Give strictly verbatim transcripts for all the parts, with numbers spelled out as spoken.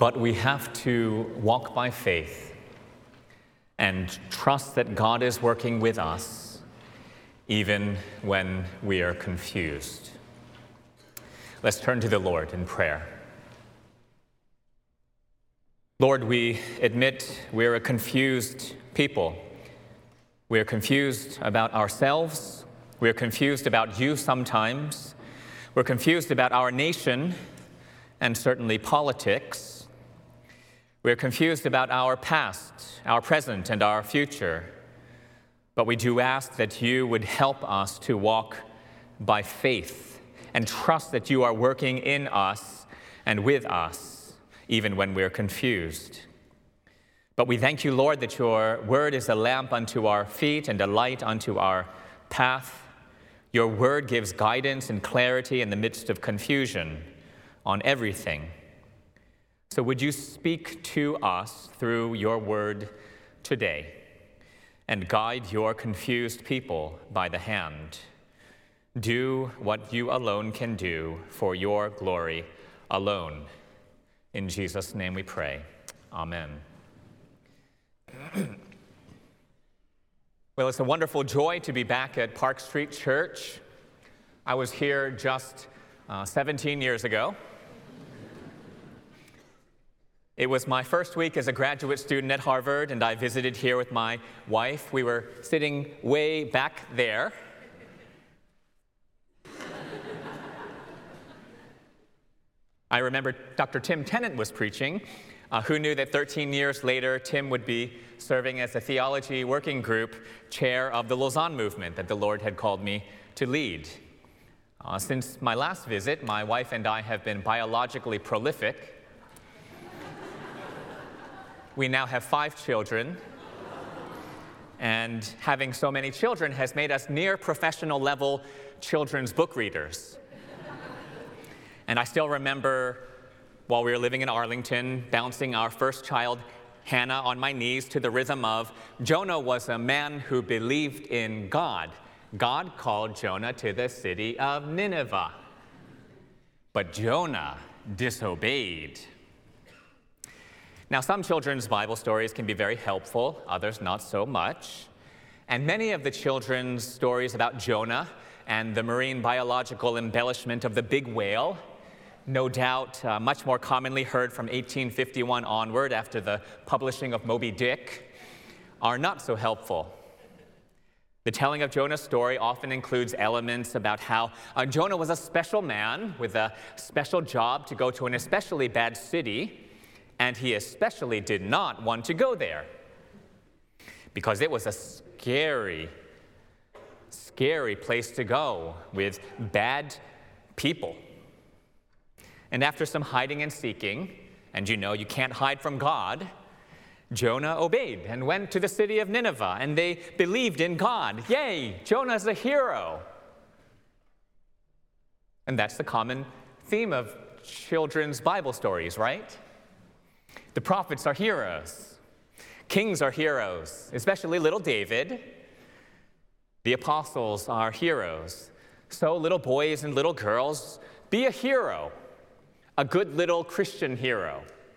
But we have to walk by faith and trust that God is working with us, even when we are confused. Let's turn to the Lord in prayer. Lord, we admit we're a confused people. We're confused about ourselves. We're confused about you sometimes. We're confused about our nation and certainly politics. We're confused about our past, our present, and our future. But we do ask that you would help us to walk by faith and trust that you are working in us and with us, even when we're confused. But we thank you, Lord, that your word is a lamp unto our feet and a light unto our path. Your word gives guidance and clarity in the midst of confusion on everything. So would you speak to us through your word today and guide your confused people by the hand? Do what you alone can do for your glory alone. In Jesus' name we pray. Amen. Well, it's a wonderful joy to be back at Park Street Church. I was here just uh, seventeen years ago. It was my first week as a graduate student at Harvard, and I visited here with my wife. We were sitting way back there. I remember Doctor Tim Tennant was preaching. Uh, who knew that thirteen years later, Tim would be serving as the theology working group chair of the Lausanne movement that the Lord had called me to lead. Uh, since my last visit, my wife and I have been biologically prolific. We now have five children, and having so many children has made us near professional level children's book readers. And I still remember while we were living in Arlington, bouncing our first child, Hannah, on my knees to the rhythm of, Jonah was a man who believed in God. God called Jonah to the city of Nineveh. But Jonah disobeyed. Now, some children's Bible stories can be very helpful, others not so much. And many of the children's stories about Jonah and the marine biological embellishment of the big whale, no doubt uh, much more commonly heard from eighteen fifty-one onward after the publishing of Moby Dick, are not so helpful. The telling of Jonah's story often includes elements about how uh, Jonah was a special man with a special job to go to an especially bad city, and he especially did not want to go there because it was a scary, scary place to go with bad people. And after some hiding and seeking, and you know you can't hide from God, Jonah obeyed and went to the city of Nineveh, and they believed in God. Yay, Jonah's a hero. And that's the common theme of children's Bible stories, right? The prophets are heroes. Kings are heroes, especially little David. The apostles are heroes. So little boys and little girls, be a hero. A good little Christian hero.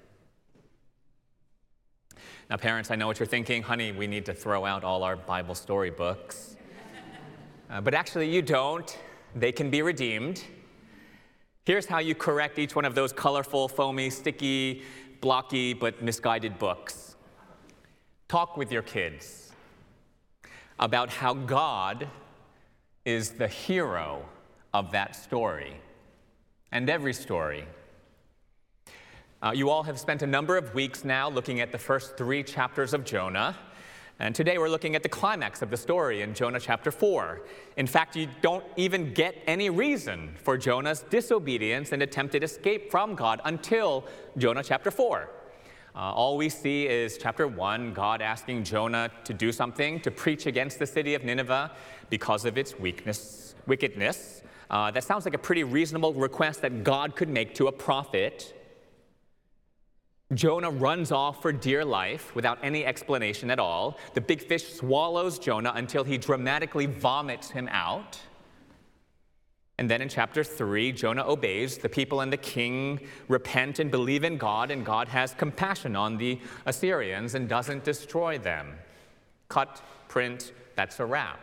Now, parents, I know what you're thinking. Honey, we need to throw out all our Bible story books. Uh, but actually, you don't. They can be redeemed. Here's how you correct each one of those colorful, foamy, sticky, blocky, but misguided books. Talk with your kids about how God is the hero of that story and every story. Uh, you all have spent a number of weeks now looking at the first three chapters of Jonah, and today we're looking at the climax of the story in Jonah chapter four. In fact, you don't even get any reason for Jonah's disobedience and attempted escape from God until Jonah chapter four. Uh, all we see is chapter one, God asking Jonah to do something, to preach against the city of Nineveh because of its weakness, wickedness. Uh, that sounds like a pretty reasonable request that God could make to a prophet. Jonah runs off for dear life without any explanation at all. The big fish swallows Jonah until he dramatically vomits him out. And then in chapter three, Jonah obeys. The people and the king repent and believe in God, and God has compassion on the Assyrians and doesn't destroy them. Cut, print, that's a wrap.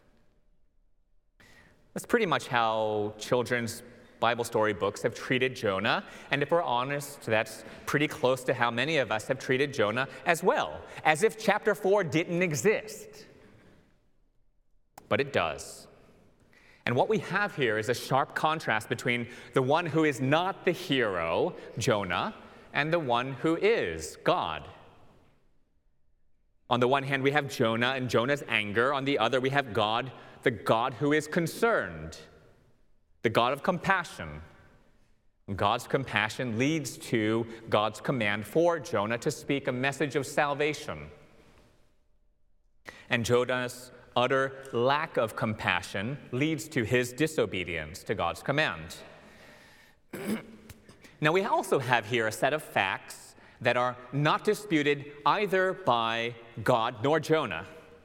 That's pretty much how children's Bible story books have treated Jonah, and if we're honest, that's pretty close to how many of us have treated Jonah as well, as if chapter four didn't exist. But it does. And what we have here is a sharp contrast between the one who is not the hero, Jonah, and the one who is, God. On the one hand, we have Jonah and Jonah's anger. On the other, we have God, the God who is concerned, the God of compassion. God's compassion leads to God's command for Jonah to speak a message of salvation. And Jonah's utter lack of compassion leads to his disobedience to God's command. Now, we also have here a set of facts that are not disputed either by God nor Jonah.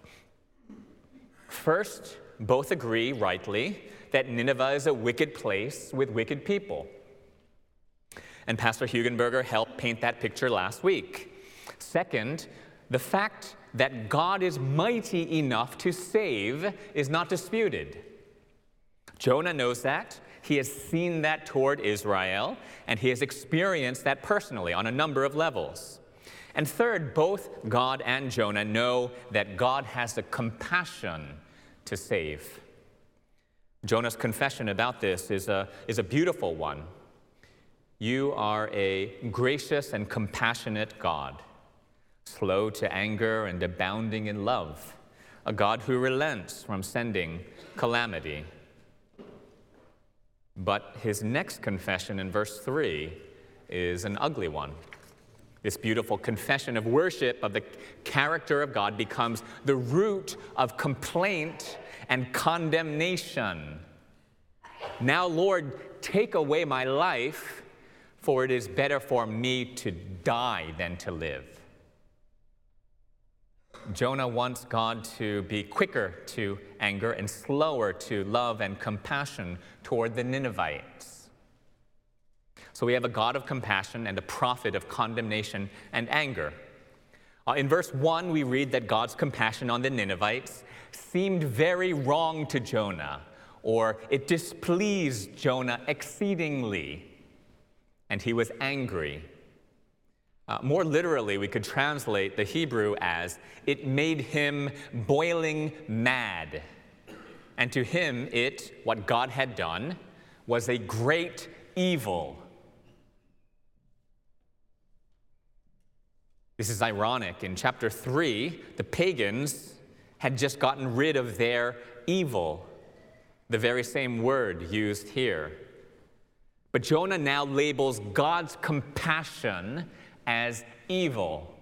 First, both agree rightly that Nineveh is a wicked place with wicked people. And Pastor Hugenberger helped paint that picture last week. Second, the fact that God is mighty enough to save is not disputed. Jonah knows that. He has seen that toward Israel, and he has experienced that personally on a number of levels. And third, both God and Jonah know that God has the compassion to save. Jonah's confession about this is a, is a beautiful one. You are a gracious and compassionate God, slow to anger and abounding in love, a God who relents from sending calamity. But his next confession in verse three is an ugly one. This beautiful confession of worship of the character of God becomes the root of complaint and condemnation. Now, Lord, take away my life, for it is better for me to die than to live. Jonah wants God to be quicker to anger and slower to love and compassion toward the Ninevites. So we have a God of compassion and a prophet of condemnation and anger. Uh, in verse one, we read that God's compassion on the Ninevites seemed very wrong to Jonah, or it displeased Jonah exceedingly, and he was angry. Uh, more literally, we could translate the Hebrew as, it made him boiling mad. And to him, it, what God had done, was a great evil. This is ironic. In chapter three, the pagans had just gotten rid of their evil, the very same word used here. But Jonah now labels God's compassion as evil.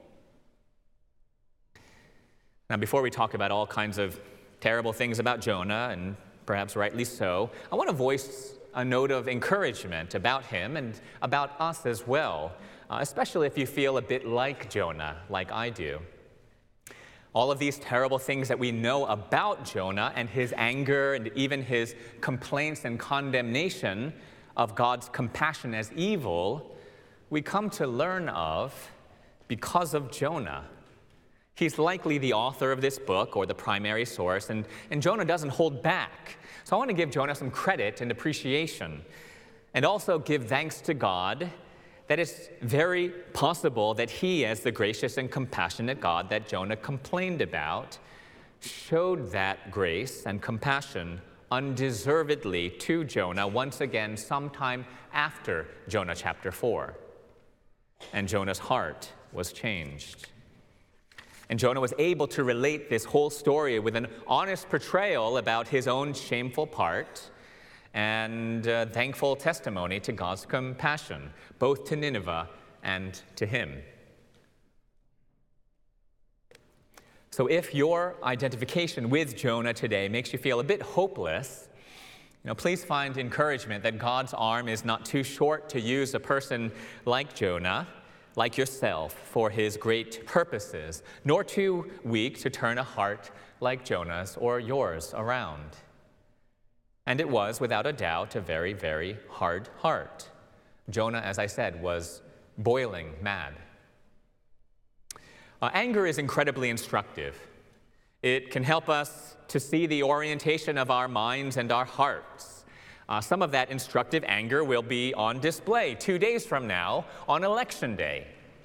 Now, before we talk about all kinds of terrible things about Jonah, and perhaps rightly so, I want to voice a note of encouragement about him and about us as well, uh, especially if you feel a bit like Jonah, like I do. All of these terrible things that we know about Jonah and his anger and even his complaints and condemnation of God's compassion as evil, we come to learn of because of Jonah. He's likely the author of this book or the primary source, and, and Jonah doesn't hold back. So I want to give Jonah some credit and appreciation, and also give thanks to God that it's very possible that he, as the gracious and compassionate God that Jonah complained about, showed that grace and compassion undeservedly to Jonah once again sometime after Jonah chapter four. And Jonah's heart was changed. And Jonah was able to relate this whole story with an honest portrayal about his own shameful part and uh, thankful testimony to God's compassion, both to Nineveh and to him. So if your identification with Jonah today makes you feel a bit hopeless, you know, please find encouragement that God's arm is not too short to use a person like Jonah, like yourself, for his great purposes, nor too weak to turn a heart like Jonah's or yours around. And it was, without a doubt, a very, very hard heart. Jonah, as I said, was boiling mad. Uh, anger is incredibly instructive. It can help us to see the orientation of our minds and our hearts. Uh, some of that instructive anger will be on display two days from now on Election Day.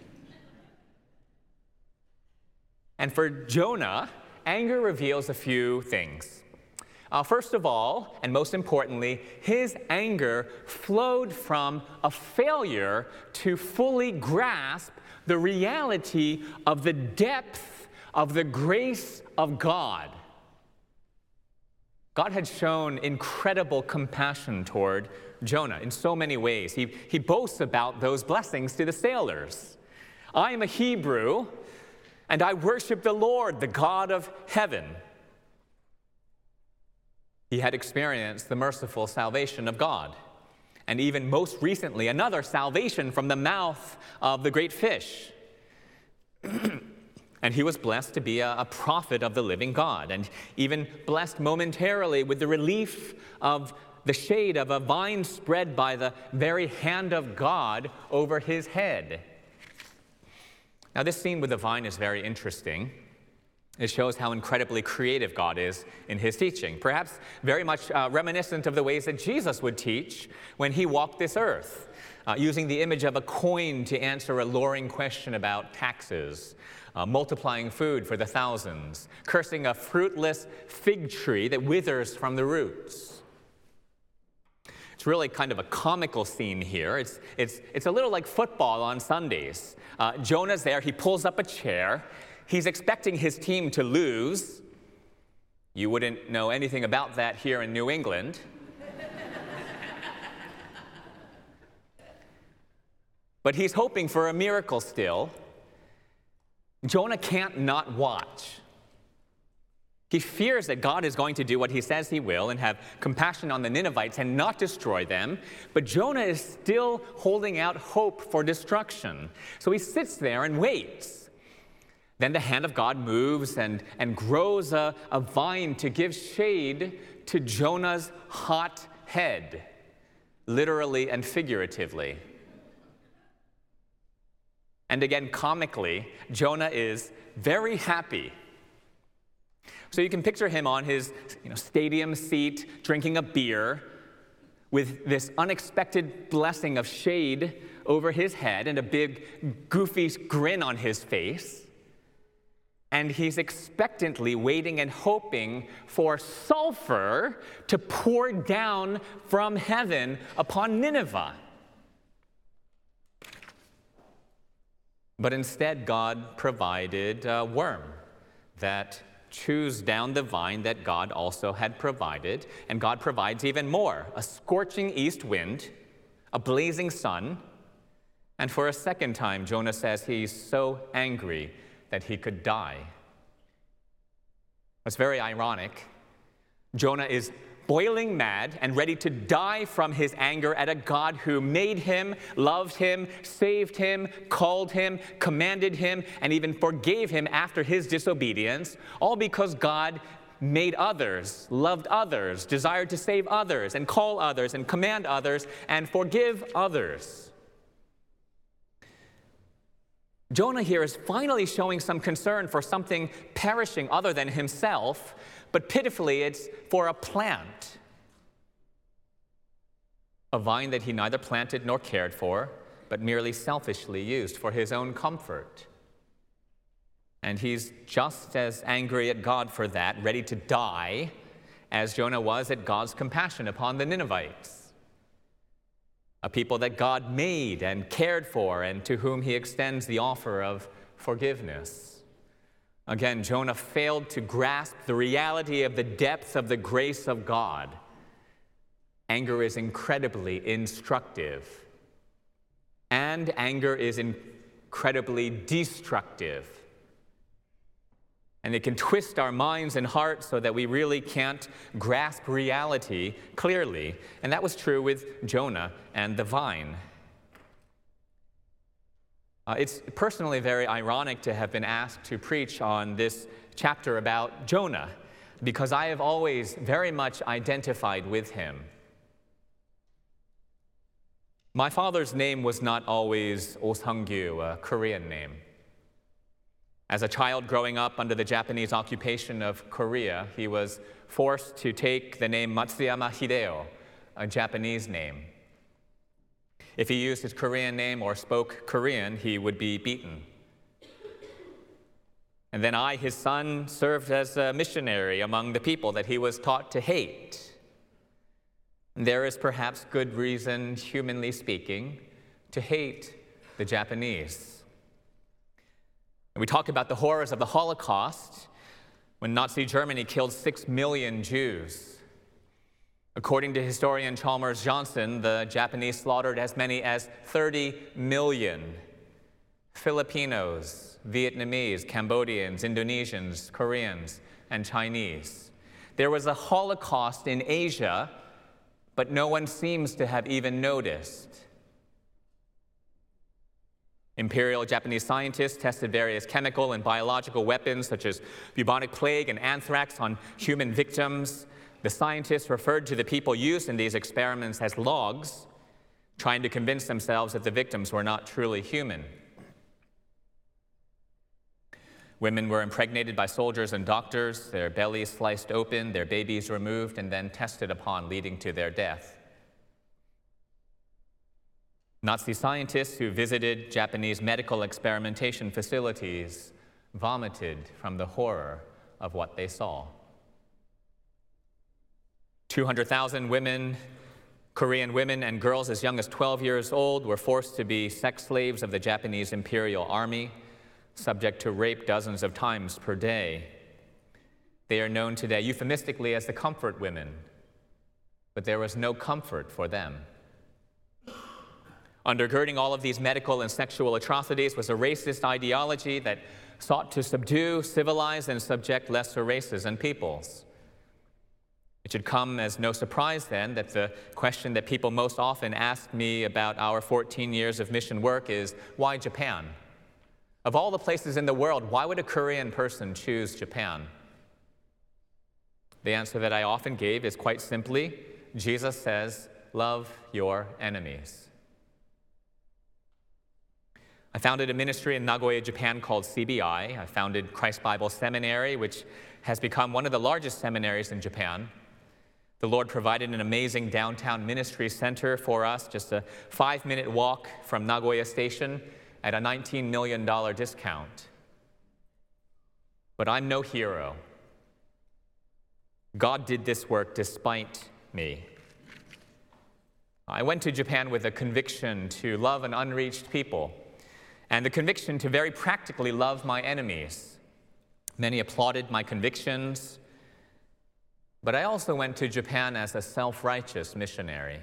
And for Jonah, anger reveals a few things. Uh, first of all, and most importantly, his anger flowed from a failure to fully grasp the reality of the depth of the grace of God. God had shown incredible compassion toward Jonah in so many ways. He, he boasts about those blessings to the sailors. I am a Hebrew, and I worship the Lord, the God of heaven. He had experienced the merciful salvation of God, and even most recently, another salvation from the mouth of the great fish. And he was blessed to be a, a prophet of the living God, and even blessed momentarily with the relief of the shade of a vine spread by the very hand of God over his head. Now, this scene with the vine is very interesting. It shows how incredibly creative God is in his teaching, perhaps very much uh, reminiscent of the ways that Jesus would teach when he walked this earth, uh, using the image of a coin to answer a luring question about taxes, uh, multiplying food for the thousands, cursing a fruitless fig tree that withers from the roots. It's really kind of a comical scene here. It's, it's, it's a little like football on Sundays. Uh, Jonah's there, he pulls up a chair. He's expecting his team to lose. You wouldn't know anything about that here in New England. But he's hoping for a miracle still. Jonah can't not watch. He fears that God is going to do what he says he will and have compassion on the Ninevites and not destroy them. But Jonah is still holding out hope for destruction. So he sits there and waits. Then the hand of God moves and, and grows a, a vine to give shade to Jonah's hot head, literally and figuratively. And again, comically, Jonah is very happy. So you can picture him on his you know, stadium seat, drinking a beer, with this unexpected blessing of shade over his head and a big, goofy grin on his face. And he's expectantly waiting and hoping for sulfur to pour down from heaven upon Nineveh. But instead, God provided a worm that chews down the vine that God also had provided. And God provides even more, a scorching east wind, a blazing sun. And for a second time, Jonah says he's so angry that he could die. It's very ironic. Jonah is boiling mad and ready to die from his anger at a God who made him, loved him, saved him, called him, commanded him, and even forgave him after his disobedience, all because God made others, loved others, desired to save others, and call others, and command others, and forgive others. Jonah here is finally showing some concern for something perishing other than himself, but pitifully it's for a plant. A vine that he neither planted nor cared for, but merely selfishly used for his own comfort. And he's just as angry at God for that, ready to die, as Jonah was at God's compassion upon the Ninevites. A people that God made and cared for and to whom he extends the offer of forgiveness. Again, Jonah failed to grasp the reality of the depth of the grace of God. Anger is incredibly instructive, and anger is incredibly destructive. And it can twist our minds and hearts so that we really can't grasp reality clearly. And that was true with Jonah and the vine. Uh, it's personally very ironic to have been asked to preach on this chapter about Jonah. because I have always very much identified with him. My father's name was not always Oh Sang-gyu, a Korean name. As a child growing up under the Japanese occupation of Korea, he was forced to take the name Matsuyama Hideo, a Japanese name. If he used his Korean name or spoke Korean, he would be beaten. And then I, his son, served as a missionary among the people that he was taught to hate. And there is perhaps good reason, humanly speaking, to hate the Japanese. And we talk about the horrors of the Holocaust, when Nazi Germany killed six million Jews. According to historian Chalmers Johnson, the Japanese slaughtered as many as thirty million Filipinos, Vietnamese, Cambodians, Indonesians, Koreans, and Chinese. There was a Holocaust in Asia, but no one seems to have even noticed. Imperial Japanese scientists tested various chemical and biological weapons, such as bubonic plague and anthrax, on human victims. The scientists referred to the people used in these experiments as logs, trying to convince themselves that the victims were not truly human. Women were impregnated by soldiers and doctors, their bellies sliced open, their babies removed, and then tested upon, leading to their death. Nazi scientists who visited Japanese medical experimentation facilities vomited from the horror of what they saw. two hundred thousand women, Korean women and girls as young as twelve years old, were forced to be sex slaves of the Japanese Imperial Army, subject to rape dozens of times per day. They are known today euphemistically as the comfort women, but there was no comfort for them. Undergirding all of these medical and sexual atrocities was a racist ideology that sought to subdue, civilize, and subject lesser races and peoples. It should come as no surprise, then, that the question that people most often ask me about our fourteen years of mission work is, why Japan? Of all the places in the world, why would a Korean person choose Japan? The answer that I often gave is quite simply, Jesus says, love your enemies. I founded a ministry in Nagoya, Japan called C B I. I founded Christ Bible Seminary, which has become one of the largest seminaries in Japan. The Lord provided an amazing downtown ministry center for us, just a five-minute walk from Nagoya Station at a nineteen million dollars discount. But I'm no hero. God did this work despite me. I went to Japan with a conviction to love an unreached people, and the conviction to very practically love my enemies. Many applauded my convictions, but I also went to Japan as a self-righteous missionary,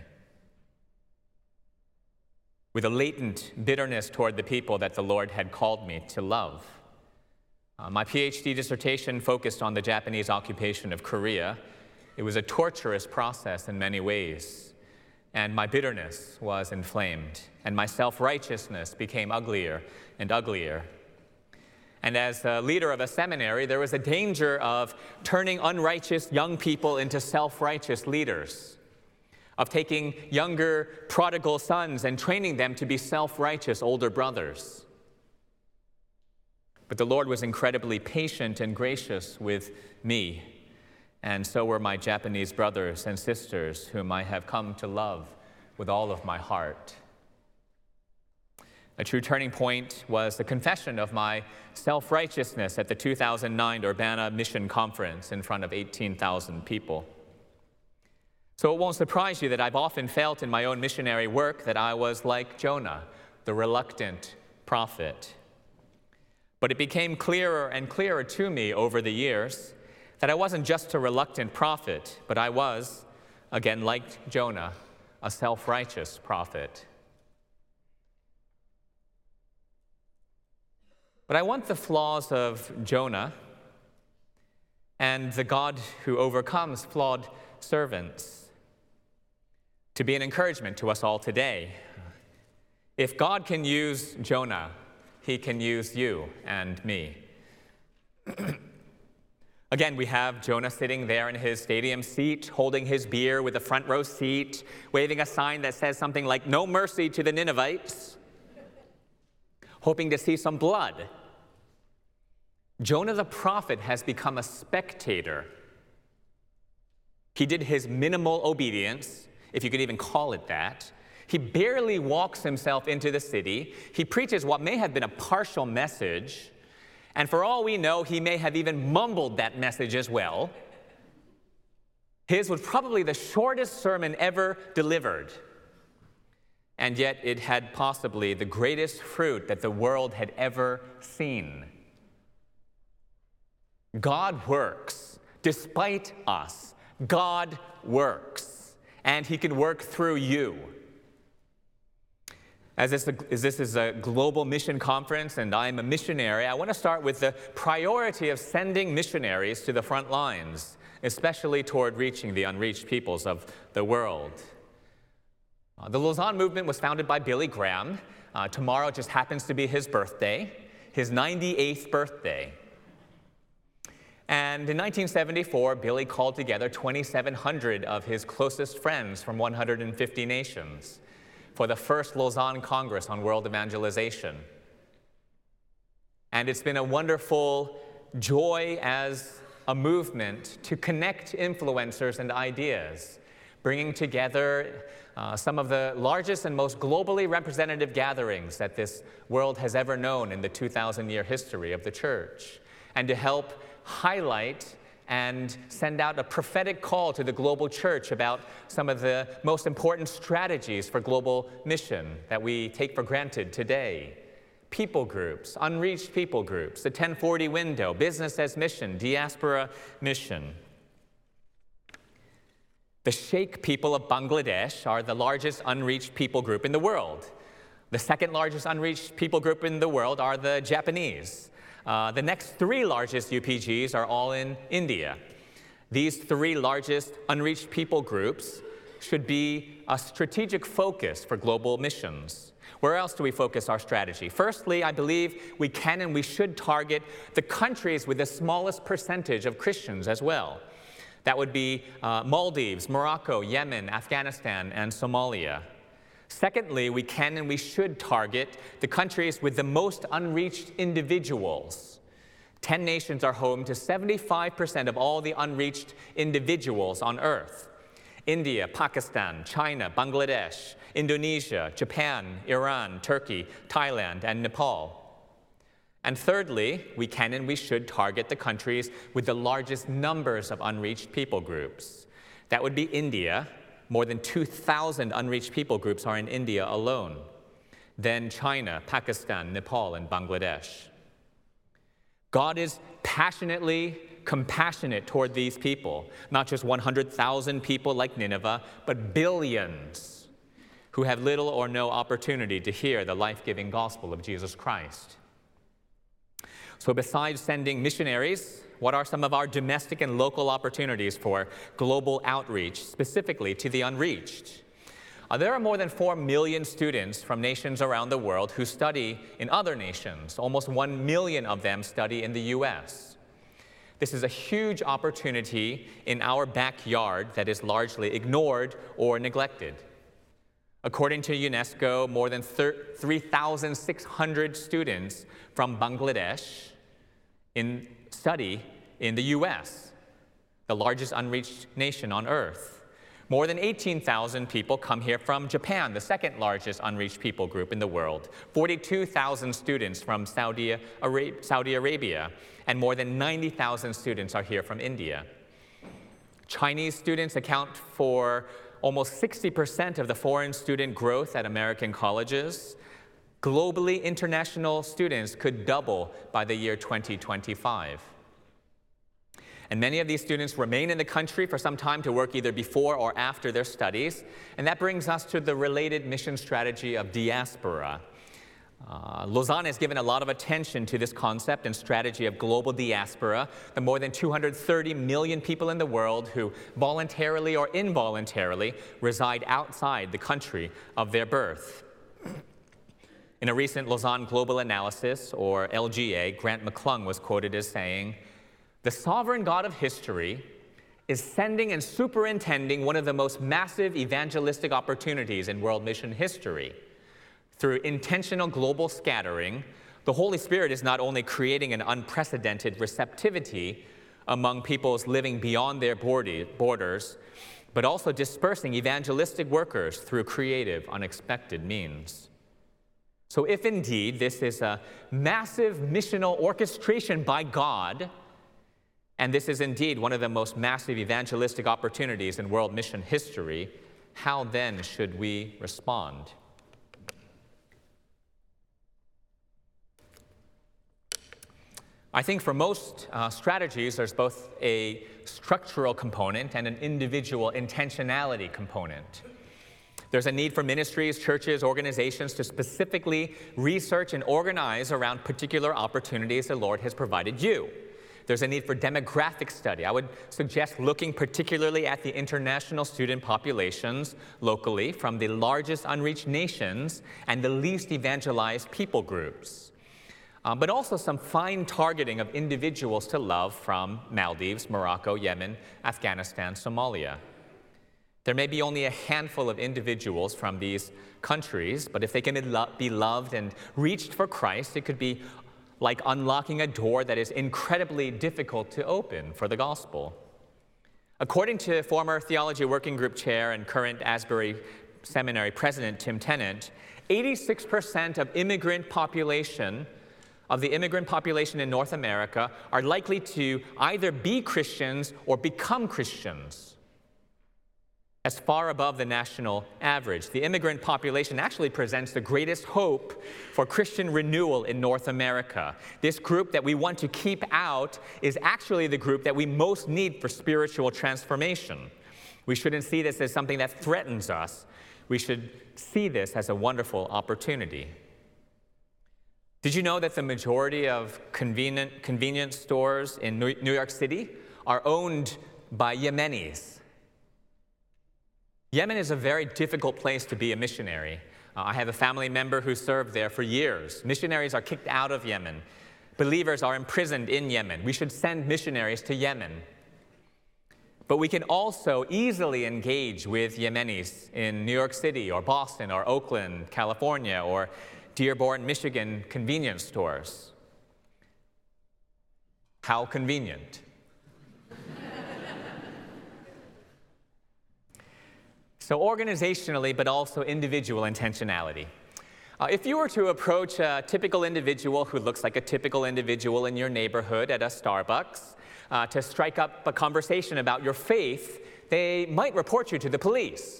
with a latent bitterness toward the people that the Lord had called me to love. Uh, my PhD dissertation focused on the Japanese occupation of Korea. It was a torturous process in many ways, and my bitterness was inflamed, and my self-righteousness became uglier and uglier. And as a leader of a seminary, there was a danger of turning unrighteous young people into self-righteous leaders, of taking younger prodigal sons and training them to be self-righteous older brothers. But the Lord was incredibly patient and gracious with me, and so were my Japanese brothers and sisters, whom I have come to love with all of my heart. A true turning point was the confession of my self-righteousness at the two thousand nine Urbana Mission Conference in front of eighteen thousand people. So it won't surprise you that I've often felt in my own missionary work that I was like Jonah, the reluctant prophet. But it became clearer and clearer to me over the years that I wasn't just a reluctant prophet, but I was, again, like Jonah, a self-righteous prophet. But I want the flaws of Jonah and the God who overcomes flawed servants to be an encouragement to us all today. If God can use Jonah, he can use you and me. Again, we have Jonah sitting there in his stadium seat, holding his beer with a front row seat, waving a sign that says something like, "No mercy to the Ninevites," hoping to see some blood. Jonah the prophet has become a spectator. He did his minimal obedience, if you could even call it that. He barely walks himself into the city. He preaches what may have been a partial message, and for all we know, he may have even mumbled that message as well. His was probably the shortest sermon ever delivered, and yet it had possibly the greatest fruit that the world had ever seen. God works despite us. God works, and he can work through you. As this, as this is a global mission conference and I'm a missionary, I want to start with the priority of sending missionaries to the front lines, especially toward reaching the unreached peoples of the world. Uh, the Lausanne movement was founded by Billy Graham. Uh, tomorrow just happens to be his birthday, his ninety-eighth birthday. And in nineteen seventy-four, Billy called together twenty-seven hundred of his closest friends from one hundred fifty nations for the first Lausanne Congress on World Evangelization. And it's been a wonderful joy as a movement to connect influencers and ideas, bringing together uh, some of the largest and most globally representative gatherings that this world has ever known in the two thousand year history of the church, and to help highlight and send out a prophetic call to the global church about some of the most important strategies for global mission that we take for granted today. People groups, unreached people groups, the ten forty window, business as mission, diaspora mission. The Sheikh people of Bangladesh are the largest unreached people group in the world. The second largest unreached people group in the world are the Japanese. Uh, the next three largest U P Gs are all in India. These three largest unreached people groups should be a strategic focus for global missions. Where else do we focus our strategy? Firstly, I believe we can and we should target the countries with the smallest percentage of Christians as well. That would be uh, Maldives, Morocco, Yemen, Afghanistan, and Somalia. Secondly, we can and we should target the countries with the most unreached individuals. Ten nations are home to seventy-five percent of all the unreached individuals on earth. India, Pakistan, China, Bangladesh, Indonesia, Japan, Iran, Turkey, Thailand, and Nepal. And thirdly, we can and we should target the countries with the largest numbers of unreached people groups. That would be India. More than two thousand unreached people groups are in India alone. Then China, Pakistan, Nepal, and Bangladesh. God is passionately compassionate toward these people, not just one hundred thousand people like Nineveh, but billions who have little or no opportunity to hear the life-giving gospel of Jesus Christ. So besides sending missionaries, what are some of our domestic and local opportunities for global outreach, specifically to the unreached? Uh, there are more than four million students from nations around the world who study in other nations. Almost one million of them study in the U S. This is a huge opportunity in our backyard that is largely ignored or neglected. According to UNESCO, more than three thousand six hundred students from Bangladesh in study in the U S, the largest unreached nation on earth. More than eighteen thousand people come here from Japan, the second largest unreached people group in the world. forty-two thousand students from Saudi Arabia, Saudi Arabia, and more than ninety thousand students are here from India. Chinese students account for almost sixty percent of the foreign student growth at American colleges. Globally, international students could double by the year twenty twenty-five. And many of these students remain in the country for some time to work either before or after their studies. And that brings us to the related mission strategy of diaspora. Uh, Lausanne has given a lot of attention to this concept and strategy of global diaspora, the more than two hundred thirty million people in the world who voluntarily or involuntarily reside outside the country of their birth. In a recent Lausanne Global Analysis, or L G A, Grant McClung was quoted as saying, The sovereign God of history is sending and superintending one of the most massive evangelistic opportunities in world mission history. Through intentional global scattering, the Holy Spirit is not only creating an unprecedented receptivity among peoples living beyond their borders, but also dispersing evangelistic workers through creative, unexpected means. So if indeed this is a massive missional orchestration by God, and this is indeed one of the most massive evangelistic opportunities in world mission history, how then should we respond? I think for most uh, strategies, there's both a structural component and an individual intentionality component. There's a need for ministries, churches, organizations to specifically research and organize around particular opportunities the Lord has provided you. There's a need for demographic study. I would suggest looking particularly at the international student populations locally from the largest unreached nations and the least evangelized people groups. Um, but also some fine targeting of individuals to love from Maldives, Morocco, Yemen, Afghanistan, Somalia. There may be only a handful of individuals from these countries, but if they can be loved and reached for Christ, it could be like unlocking a door that is incredibly difficult to open for the gospel. According to former Theology Working Group Chair and current Asbury Seminary President Tim Tennant, eighty-six percent of immigrant population of the immigrant population in North America are likely to either be Christians or become Christians. That's far above the national average. The immigrant population actually presents the greatest hope for Christian renewal in North America. This group that we want to keep out is actually the group that we most need for spiritual transformation. We shouldn't see this as something that threatens us. We should see this as a wonderful opportunity. Did you know that the majority of convenient, convenience stores in New York City are owned by Yemenis? Yemen is a very difficult place to be a missionary. Uh, I have a family member who served there for years. Missionaries are kicked out of Yemen. Believers are imprisoned in Yemen. We should send missionaries to Yemen. But we can also easily engage with Yemenis in New York City or Boston or Oakland, California, or Dearborn, Michigan convenience stores. How convenient. So organizationally, but also individual intentionality. Uh, if you were to approach a typical individual who looks like a typical individual in your neighborhood at a Starbucks uh, to strike up a conversation about your faith, they might report you to the police.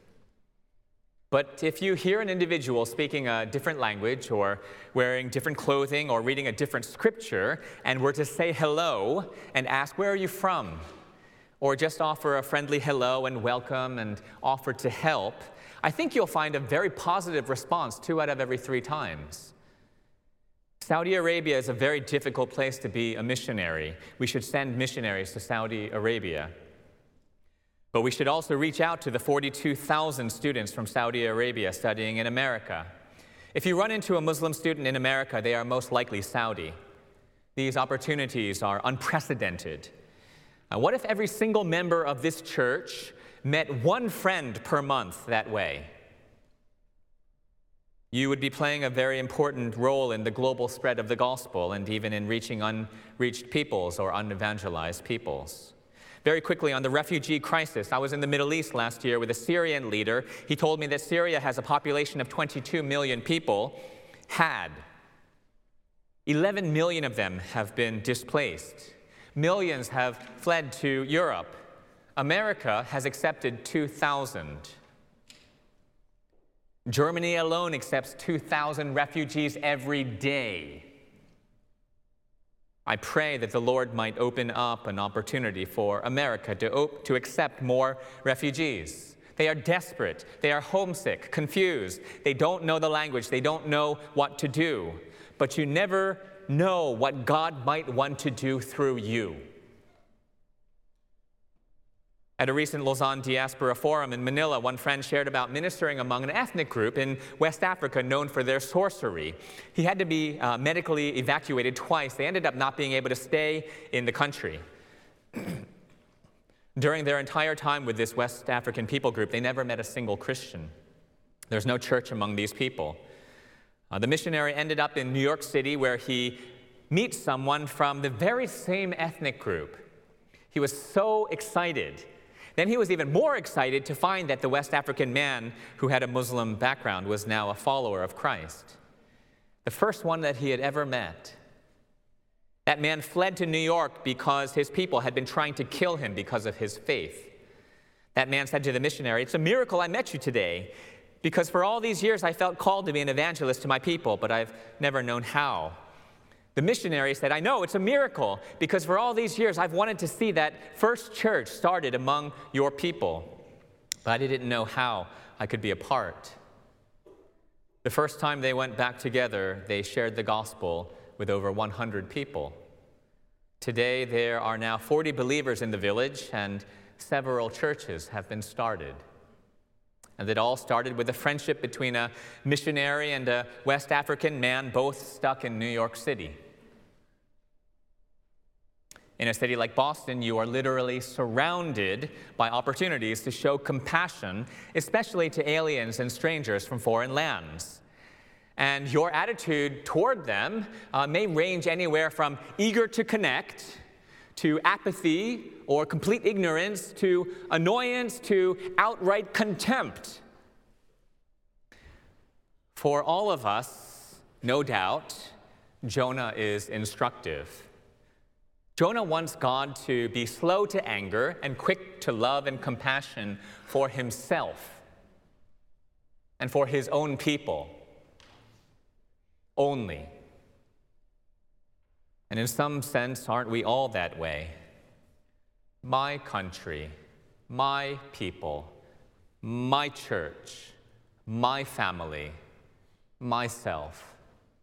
But if you hear an individual speaking a different language or wearing different clothing or reading a different scripture and were to say hello and ask, "Where are you from?" or just offer a friendly hello and welcome and offer to help, I think you'll find a very positive response two out of every three times. Saudi Arabia is a very difficult place to be a missionary. We should send missionaries to Saudi Arabia. But we should also reach out to the forty-two thousand students from Saudi Arabia studying in America. If you run into a Muslim student in America, they are most likely Saudi. These opportunities are unprecedented. Uh, what if every single member of this church met one friend per month that way? You would be playing a very important role in the global spread of the gospel and even in reaching unreached peoples or unevangelized peoples. Very quickly, on the refugee crisis, I was in the Middle East last year with a Syrian leader. He told me that Syria has a population of twenty-two million people, had. eleven million of them have been displaced. Millions have fled to Europe. America has accepted two thousand. Germany alone accepts two thousand refugees every day. I pray that the Lord might open up an opportunity for America to, op- to accept more refugees. They are desperate. They are homesick, confused. They don't know the language. They don't know what to do. But you never know what God might want to do through you. At a recent Lausanne Diaspora Forum in Manila, one friend shared about ministering among an ethnic group in West Africa known for their sorcery. He had to be uh, medically evacuated twice. They ended up not being able to stay in the country. During their entire time with this West African people group, they never met a single Christian. There's no church among these people. Uh, the missionary ended up in New York City, where he meets someone from the very same ethnic group. He was so excited. Then he was even more excited to find that the West African man who had a Muslim background was now a follower of Christ. The first one that he had ever met. That man fled to New York because his people had been trying to kill him because of his faith. That man said to the missionary, "It's a miracle I met you today, because for all these years I felt called to be an evangelist to my people, but I've never known how." The missionary said, "I know, it's a miracle, because for all these years I've wanted to see that first church started among your people, but I didn't know how I could be a part." The first time they went back together, they shared the gospel with over one hundred people. Today, there are now forty believers in the village, and several churches have been started. And it all started with a friendship between a missionary and a West African man, both stuck in New York City. In a city like Boston, you are literally surrounded by opportunities to show compassion, especially to aliens and strangers from foreign lands. And your attitude toward them uh, may range anywhere from eager to connect, to apathy or complete ignorance, to annoyance, to outright contempt. For all of us, no doubt, Jonah is instructive. Jonah wants God to be slow to anger and quick to love and compassion for himself and for his own people only. And in some sense, aren't we all that way? My country, my people, my church, my family, myself.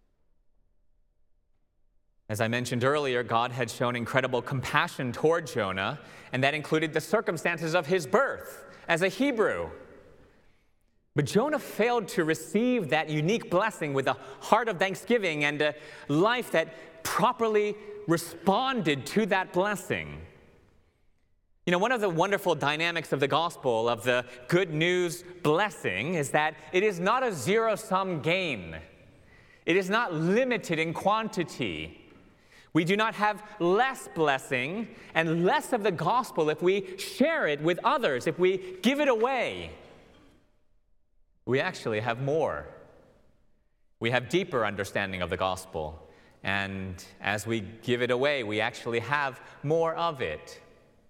As I mentioned earlier, God had shown incredible compassion toward Jonah, and that included the circumstances of his birth as a Hebrew. But Jonah failed to receive that unique blessing with a heart of thanksgiving and a life that properly responded to that blessing. You know, one of the wonderful dynamics of the gospel, of the good news blessing, is that it is not a zero-sum game. It is not limited in quantity. We do not have less blessing and less of the gospel if we share it with others, if we give it away. We actually have more. We have deeper understanding of the gospel. And as we give it away, we actually have more of it.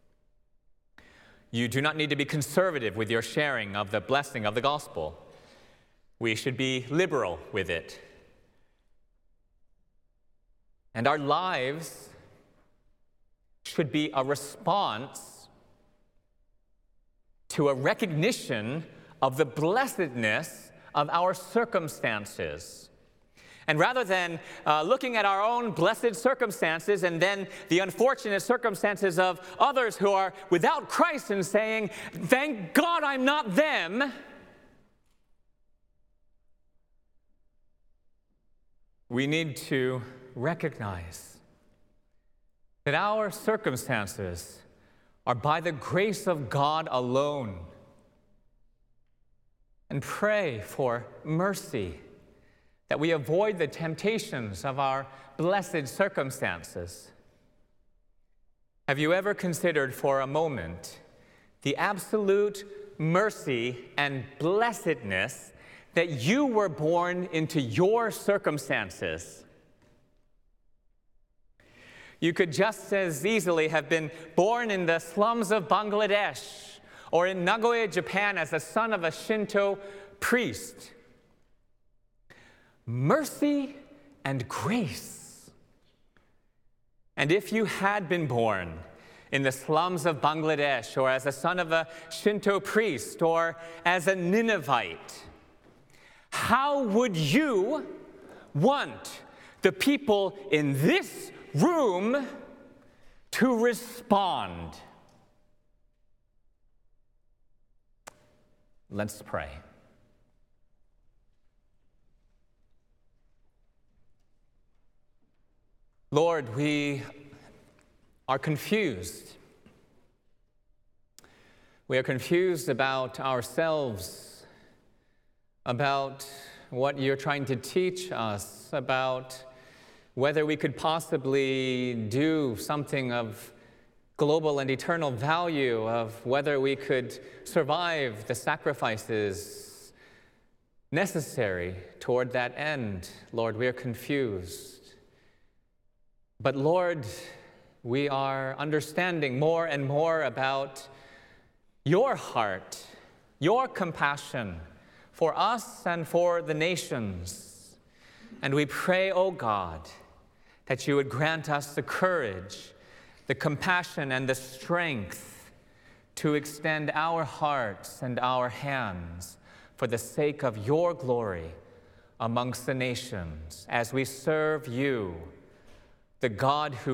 You do not need to be conservative with your sharing of the blessing of the gospel. We should be liberal with it. And our lives should be a response to a recognition of the blessedness of our circumstances. And rather than uh, looking at our own blessed circumstances and then the unfortunate circumstances of others who are without Christ and saying, "Thank God I'm not them," we need to recognize that our circumstances are by the grace of God alone, and pray for mercy, that we avoid the temptations of our blessed circumstances. Have you ever considered for a moment the absolute mercy and blessedness that you were born into your circumstances? You could just as easily have been born in the slums of Bangladesh or in Nagoya, Japan, as the son of a Shinto priest. Mercy and grace. And if you had been born in the slums of Bangladesh, or as a son of a Shinto priest, or as a Ninevite, how would you want the people in this room to respond? Let's pray. Lord, we are confused. We are confused about ourselves, about what you're trying to teach us, about whether we could possibly do something of global and eternal value, of whether we could survive the sacrifices necessary toward that end. Lord, we are confused. But Lord, we are understanding more and more about your heart, your compassion for us and for the nations. And we pray, O God, that you would grant us the courage, the compassion, and the strength to extend our hearts and our hands for the sake of your glory amongst the nations as we serve you, the God who